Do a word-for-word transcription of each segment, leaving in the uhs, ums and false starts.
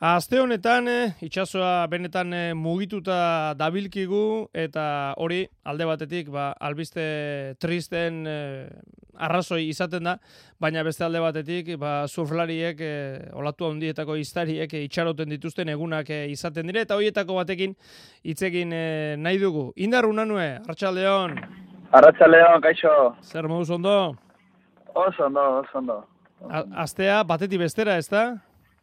Aste honetan itsasoa benetan mugituta dabilkigu eta hori alde batetik ba, albiste tristen eh, arrazoi izaten da, baina beste alde batetik ba, surflariek eh, olatu handietako iztariek eh, itxaroten dituzten egunak eh, izaten dire eta horietako batekin hitzekin eh, nahi dugu. Indar Unanue, Arratsaldeon. Arratsaldeon, kaixo. Zer moduz ondo? Oso ondo, oso ondo. A, astea batetik bestera, ez da?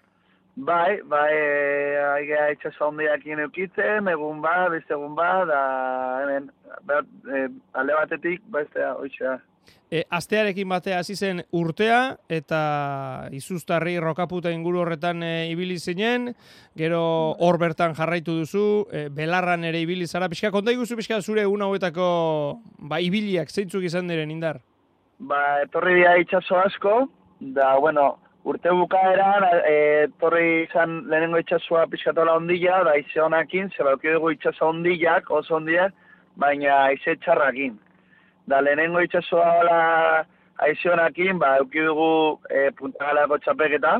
Bai, bai, aigea itxaso handiakin eukitzen, egun ba, beste egun ba, da, hemen, behar, e, alde batetik, beste, oitxea. E, astearekin batea hasi zen urtea, eta izuztarri rokaputa inguru horretan e, ibili zinen, gero hor bertan jarraitu duzu, e, belarran ere ibili zara, pixka, konta iguzu pixka zure egun hauetako ba, ibiliak, zeintzuk izan diren, Indar? Ba, etorri dira itxaso asko, da, bueno, urte bukaeran, e, torri izan lehenengo itxasua pixkatola ondila, da ize honakin, zeba dugu itxaso ondilak, oso ondiak, baina ize txarrakin. Da lehenengo itxasua hola aize honakin, ba, dugu e, puntagalako txapeketa,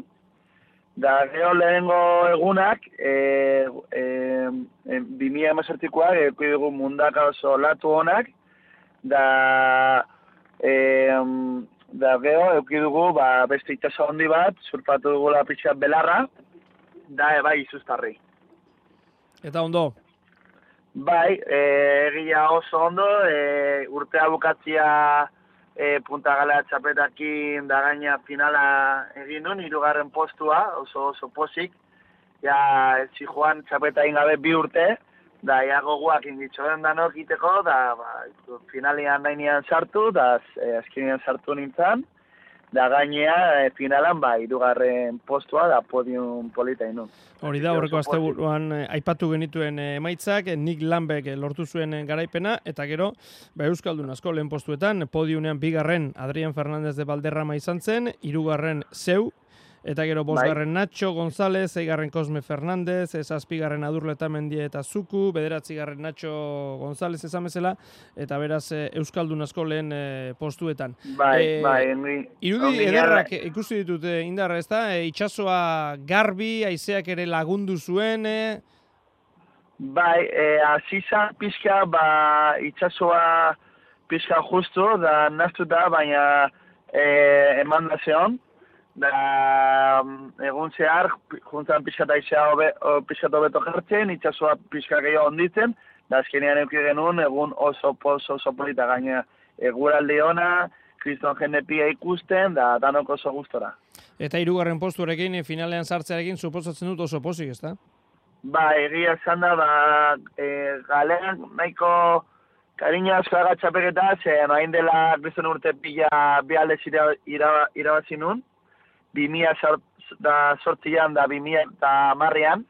da gero lehenengo egunak, e, e, e, bimila emezortikoak, dugu mundaka oso latu honak, da... E, Da, gero, euki dugu, ba, beste itxaso handi bat, surfatu dugula pixat belarra, da, e, bai, izuztarri. Eta ondo? Bai, e, egia oso ondo, e, urtea bukatzia e, Punta Galea txapetakin da gaina finala egin duen, hirugarren postua, oso oso posik, ja, Zijoan txapeta ingabe bi urte, da, ja goguak inditxoen danok iteko, da, ba, finalian nahinean sartu, da, e, azkenean sartu nintzen, da, gainea, e, finalan, ba, hirugarren postua, da, podium polita inun. Hori da, horreko asteburuan eh, aipatu genituen eh, emaitzak, Nick Lambek eh, lortu zuen eh, garaipena, eta gero, ba, Euskaldun asko lehen postuetan, podiunean bigarren Adrián Fernández de Valderrama izan zen, hirugarren Zeu, eta gero bosgarren bai. Nacho González, eigarren Cosme Fernández, zazpigarren Adurleta Mendie eta Zuku, bederatzigarren Nacho González esan bezala, eta beraz Euskaldun asko lehen e, postuetan. Bai, e, bai. Enri, irudi ederrak ikusi ditut e, Indar, ez da? E, itxasoa garbi, haizeak ere lagundu zuen. E... Bai, e, azizan pixka, ba, itxasoa pixka justu, da naztu da, baina e, eman da zeon. Da, egun zehar, juntzan pixkata izea pixkata hobeto jartzen, itxasua pixka gehiago onditzen, da azkenean euki genuen, egun oso oso oso polita gaina eguraldi ona, kriston jende pia ikusten, da danok oso gustora. Eta hirugarren postuarekin, finalean sartzearekin, suposatzen dut oso pozik, ez da? Ba, egia esan da, ba, e, galean nahiko kariña asko agatxapeketa, ze noain dela kriston urte pila bi aldez irabazi nun, bimia sortzian da bimia eta marrean,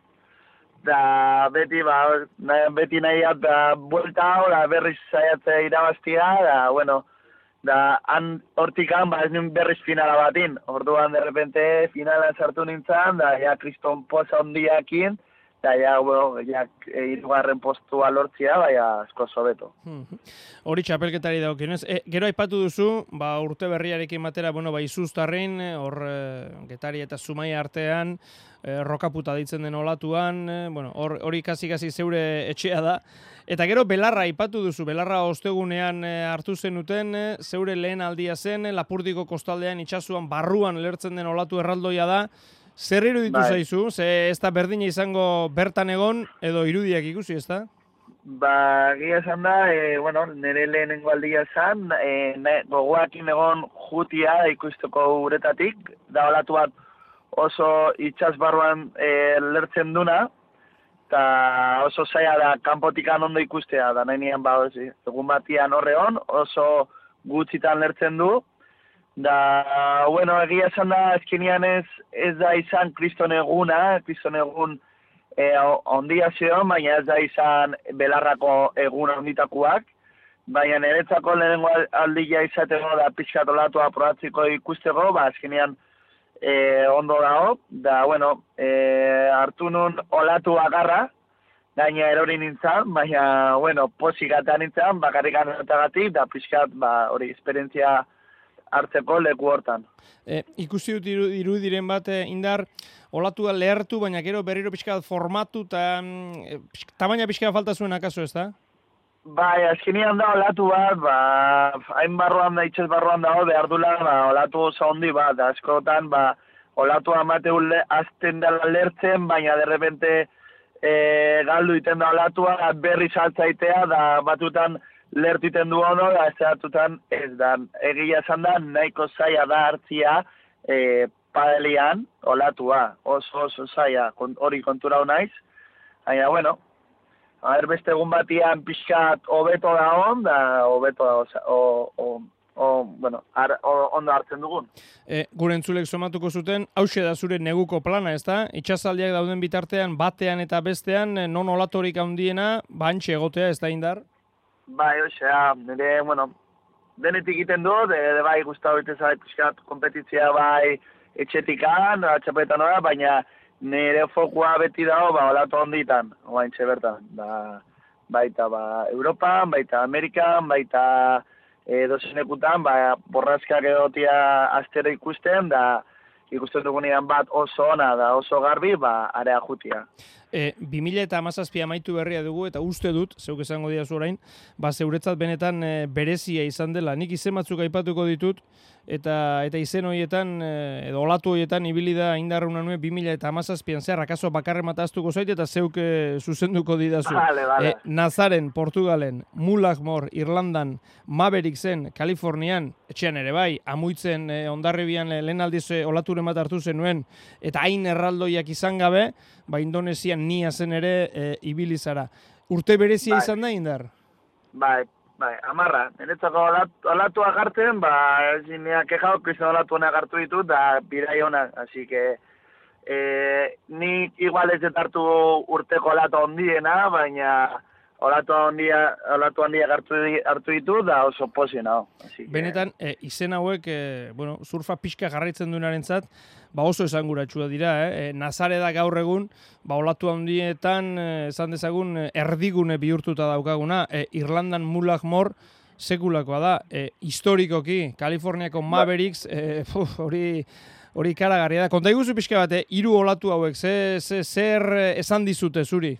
da beti, ba, beti nahi da buelta hau, da berriz zaiatze irabaztia, da, bueno, da han hortikan, ba, ez nuen berriz finala batin, orduan de repente finalan sartu nintzen, da, ja, kriston poza ondiakin, da, ja, bueno, ja, hirugarren postua lortzia, baina asko sobeto. Hori txapelketari daukionez. E, gero aipatu duzu, ba, urte berriarekin batera, bueno, ba, izuztarrin, hor e, Getari eta Zumaia artean, e, rokaputa ditzen den olatuan, e, bueno, hori kasi-kasi zeure etxea da. Eta gero belarra aipatu duzu, belarra ostegunean e, hartu zenuten, e, zeure lehen aldia zen, e, Lapurdiko kostaldean itxasuan barruan lertzen den olatu erraldoia da. Zer iruditu bai. Zaizu? Ze ez da berdina izango bertan egon edo irudiak ikusi, ez da? Ba, gira esan da, e, bueno, nire lehenengo aldia esan, e, gogoakin egon jutia ikusteko uretatik, da olatu bat oso itxas barruan e, lertzen duna, eta oso zaila da kanpotikan ondo ikustea, da nahi nien ba, egun batian horreon, oso gutxitan lertzen du, da, bueno, egia esan da, azkenean ez, ez da izan kriston eguna, kriston egun e, ondia zion, baina ez da izan belarrako egun onditakoak, baina niretzako lehenengo aldia izateko da pixkat olatua probatziko ikusteko, ba, azkenean e, ondo dago, da, bueno, e, hartu nun olatu agarra, gaina erori nintzen, baina, bueno, posik atean nintzen, bakarrik anotagatik, da pixkat, ba, hori, esperientzia hartzeko leku hortan. E, ikusi dut iru, irudiren bat, e, Indar, olatua lehertu, baina gero berriro pixka formatu eta e, tamaina pixka falta zuen akaso, ez da? Bai, azkenian da olatu bat, ba, hain barruan da, itxez barruan dago, behar dula, ba, olatu oso handi bat, askotan, ba, olatu amate azten dela lertzen, baina derrepente e, galdu iten da olatua, berri saltzaitea, da batutan lertu iten du ono, da ez batutan ez da. Egia esan da, nahiko zaila da hartzia e, padelian olatua, oso oso zaila, hori kontura naiz, baina, bueno, a ber, beste egun batian pixkat hobeto da on, da hobeto da, o, o, o, bueno, ar, o, ondo hartzen dugun. E, gure entzulek somatuko zuten, hause da zure neguko plana, ez da? Itxasaldiak dauden bitartean, batean eta bestean, non olatorik handiena, bantxe egotea, ez da, Indar? Bai, osea, nire, bueno, denetik egiten du, de, de bai guztau bete zait pixkat kompetitzia bai etxetikan, txapetan ora, baina nire fokua beti dago, ba, olatu honditan, oaintxe bertan, ba, baita, ba, Europan, baita Amerikan, baita e, dozenekutan, ba, borrazkak egotia astero ikusten, da, ikusten dugunean bat oso ona, da oso garbi, ba, area jutia. E, bi mila hamazazpi amaitu berria dugu, eta uste dut, zeuk esango diazu orain, ba, zeuretzat benetan e, berezia izan dela. Nik izen batzuk aipatuko ditut, eta eta izen horietan, e, edo olatu horietan, ibili da indarruna nuen bi mila hamazazpian zehar, akaso bakarre mataztuko zait, eta zeuk e, zuzenduko didazu. Vale, vale. E, Nazaren, Portugalen, Mullaghmore, Irlandan, Mavericksen, Kalifornian, etxean ere bai, amuitzen e, ondarribian e, lehen aldiz e, olaturen bat hartu zenuen, eta hain erraldoiak izan gabe, ba Indonesian nia zen ere e, ibili zara. Urte berezia bai. Izan da, Indar? Bai, bai, amarra. Niretzako olatu, olatu agartzen, ba, zinea kejao, kriston olatu honak hartu ditut, da birai honak, así que e, nik igual ez hartu urteko olatu ondiena, baina olatu handia, olatu handia hartu, hartu ditu, da oso pozien hau. Que... Benetan, e, izen hauek, e, bueno, surfa pixka jarraitzen duenarentzat, ba oso esanguratsua dira, eh? E, Nazare da gaur egun, ba olatu handietan, e, esan dezagun, erdigune bihurtuta daukaguna, e, Irlandan Mullaghmore sekulakoa da, e, historikoki, Kaliforniako Mavericks, e, puf, hori... Hori karagarria da. Konta iguzu pixka bat, eh? Hiru olatu hauek, ze, ze, zer esan dizute zuri?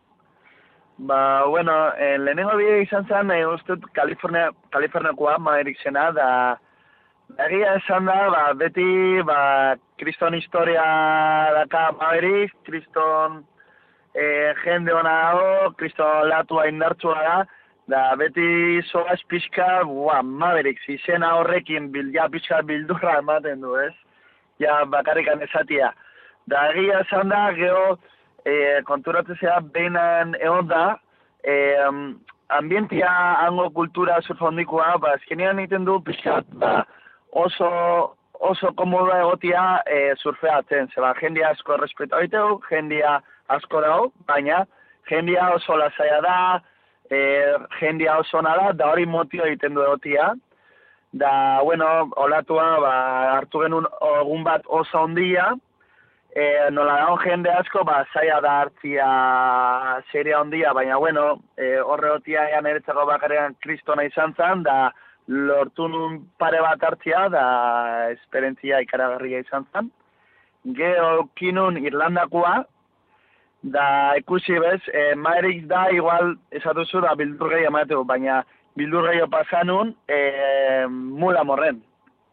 Ba, bueno, eh, lehenengo bide izan zen, eh, ustut, Kalifornia, Kaliforniakoa, Mavericksena, da, egia esan da, ba, beti, ba, kriston historia daka Mavericks, kriston eh, jende hona dago, kriston latua indartsua da, da, beti soaz pixka, bua, Mavericks, izena horrekin, bil, ja, pixka bildurra ematen du, ez? Ja, bakarrikan esatia. Da, egia esan da, geho, e, konturatzea behinan egon da, e, ambientia hango kultura surfondikoa, ba, azkenean egiten du, pixkat, ba, oso, oso komoda egotia e, surfeatzen, zeba, jendia asko errespetu egiteu, jendia asko dago, baina jendia oso lasaia da, e, jendia oso ona da, da hori motio egiten du egotia. Da, bueno, olatua, ba, hartu genuen egun bat oso ondia, e, nola dago jende asko, ba, zaila da hartzia seria ondia, baina, bueno, e, horre otia ean eretzako bakarrean kristona izan zen, da, lortu nun pare bat hartzia, da, esperientzia ikaragarria izan zen. Gero kinun Irlandakoa, da, ikusi bez, e, Mavericks da, igual, esatuzu da, bildur gehi amateu, baina, bildur gehiago pasanun, e, Mullaghmoreen.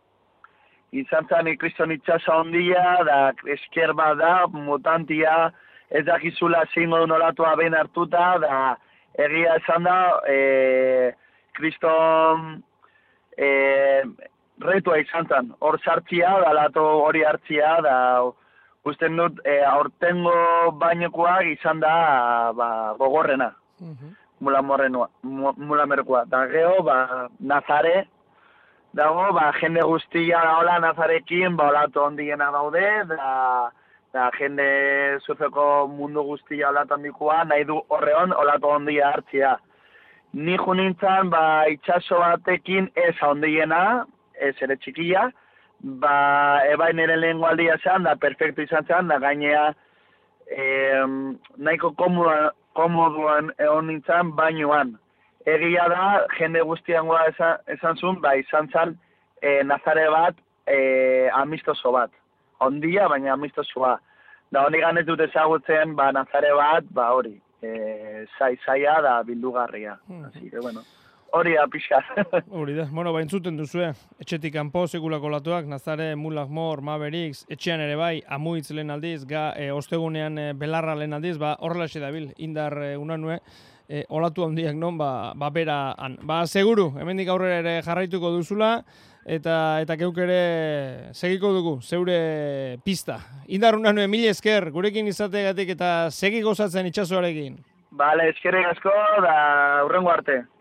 Izan zen ikriston itxasa ondia, da esker bat da, mutantia, ez dakizula zingo duen olatua behin hartuta, da egia esan da, e, kriston e, retua izan zen. Hor sartzia, da lato hori hartzia, da usten dut, e, aurtengo bainokoak izan da, ba, gogorrena. Uh-huh. Mullaghmorekoa. Da geho, ba, Nazare, dago, ba, jende guztia daola Nazarekin, ba, olatu ondiena daude, da, da jende surfeko mundu guztia olatu ondikoa, nahi du horreon olatu ondia hartzia. Ni junintzan, ba, itxaso batekin ez ondiena, ez ere txikia, ba, ebai nire lehen gualdia zen, da, perfecto izan zen, da, gainea, eh, nahiko komoda, komoduan egon nintzen bainoan. Egia da, jende guztian goa esan, esan zuen, ba, izan zan e, nazare bat, e, amistoso bat. Ondia, baina amistosoa. Da honi ganez dut ezagutzen, ba, nazare bat, ba hori, e, zai, zaia da bildugarria. Hmm. Así que, bueno, hori da pixka. Hori da, bueno, ba, entzuten duzue, etxetik kanpo sekulako latuak, Nazare, Mulak Mor, Mavericks, etxean ere bai, Amuitz lehen aldiz, ga, e, ostegunean e, Belarra lehen aldiz, ba, horrela dabil, indar e, unanue, e, olatu handiak non, ba, ba bera han. Ba, seguru, hemendik aurrera ere jarraituko duzula, eta eta geuk ere segiko dugu, zeure pista. Indar unanue, mil esker, gurekin izategatik eta segi gozatzen itsasoarekin. Bale, eskerrik asko, da hurrengo arte.